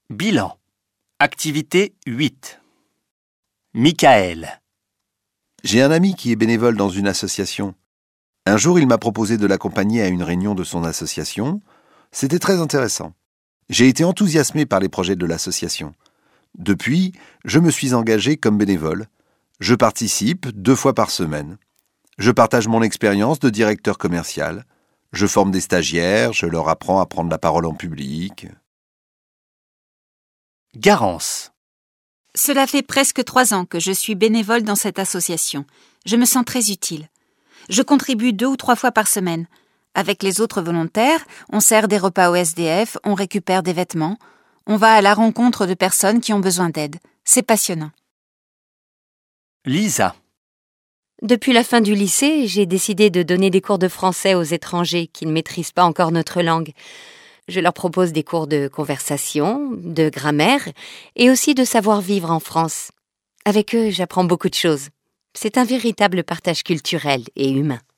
Bilan. Activité 8. Michael. J'ai un ami qui est bénévole dans une association. Un jour, il m'a proposé de l'accompagner à une réunion de son association. C'était très intéressant. J'ai été enthousiasmé par les projets de l'association. Depuis, je me suis engagé comme bénévole. Je participe 2 fois par semaine. Je partage mon expérience de directeur commercial. Je forme des stagiaires, je leur apprends à prendre la parole en public. Garance. Cela fait presque 3 ans que je suis bénévole dans cette association. Je me sens très utile. Je contribue 2 ou 3 fois par semaine. Avec les autres volontaires, on sert des repas aux SDF, on récupère des vêtements, on va à la rencontre de personnes qui ont besoin d'aide. C'est passionnant. Lisa. Depuis la fin du lycée, j'ai décidé de donner des cours de français aux étrangers qui ne maîtrisent pas encore notre langue. Je leur propose des cours de conversation, de grammaire et aussi de savoir-vivre en France. Avec eux, j'apprends beaucoup de choses. C'est un véritable partage culturel et humain.